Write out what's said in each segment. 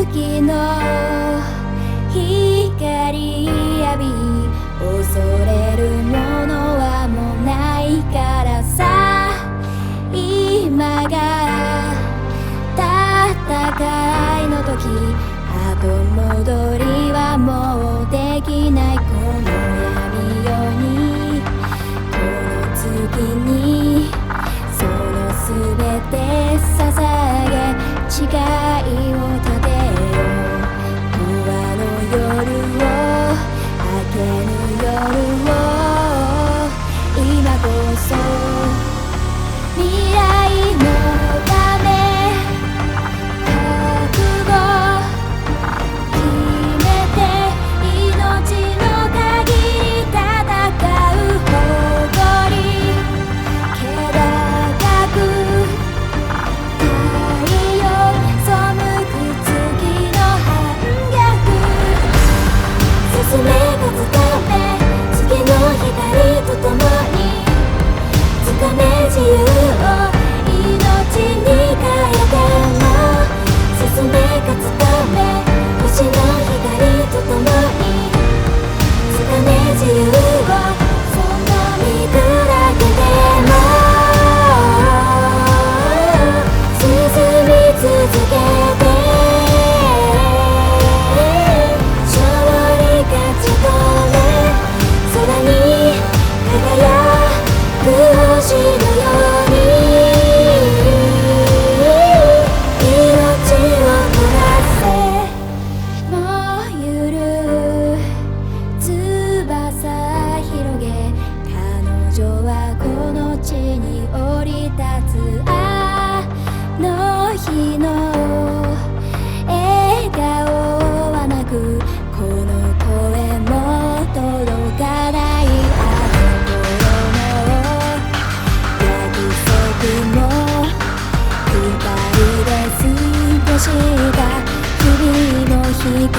月の光浴び恐れるものはもうないからさ。今が戦いの時、後戻りはもうできない。この闇夜にこの月にそのすべて捧げ誓いを立てよう。不安の夜を明けぬ夜を今こそ未来のため覚悟決めて命の限り戦う誇り気高く太陽背く月の反逆進め勝つため月の光とともに掴め自由を命に変えても進め勝つため星の光とともに掴め自由をその身砕けても進み続けて勝利勝ち取れ空に輝く星のように命を焦らせもうゆる翼広げ彼女はこの地に降り立つ。あの日の笑顔はなくこの声も届かない。あの頃の約束も二人で過ごした日々の光の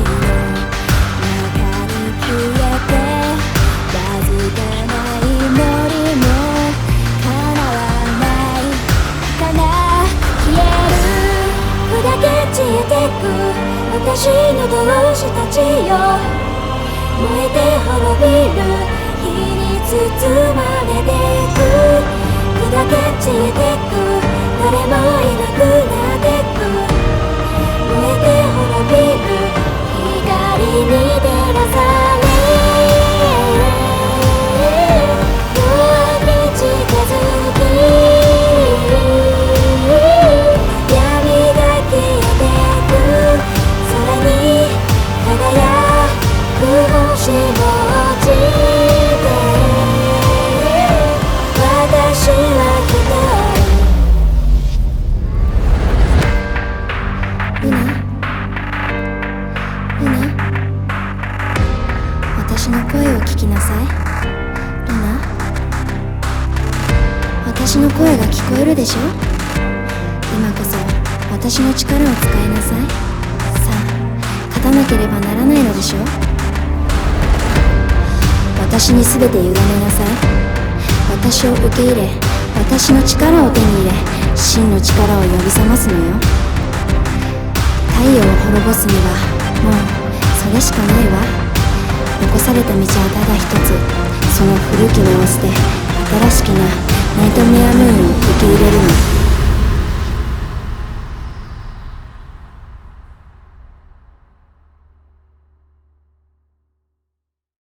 中に消えてわずかな祈りも叶わないかな。消える砕け散ってく私の同志たちよ。燃えて滅びる火に包まれてく砕け散ってく誰もいなくなってく燃えて滅びる光に照らされ夜明け近づき闇が消えてく空に輝く星も落ちて私は一人。ルナ私の声を聞きなさい。ルナ私の声が聞こえるでしょ。今こそ私の力を使いなさい。さあ勝たなければならないのでしょ。私に全て委ねなさい。私を受け入れ私の力を手に入れ真の力を呼び覚ますのよ。太陽を滅ぼすにはもうそれしかないわ。残された道はただ一つ。その古き根を捨て新しきなナイトメアムーンを受け入れるの。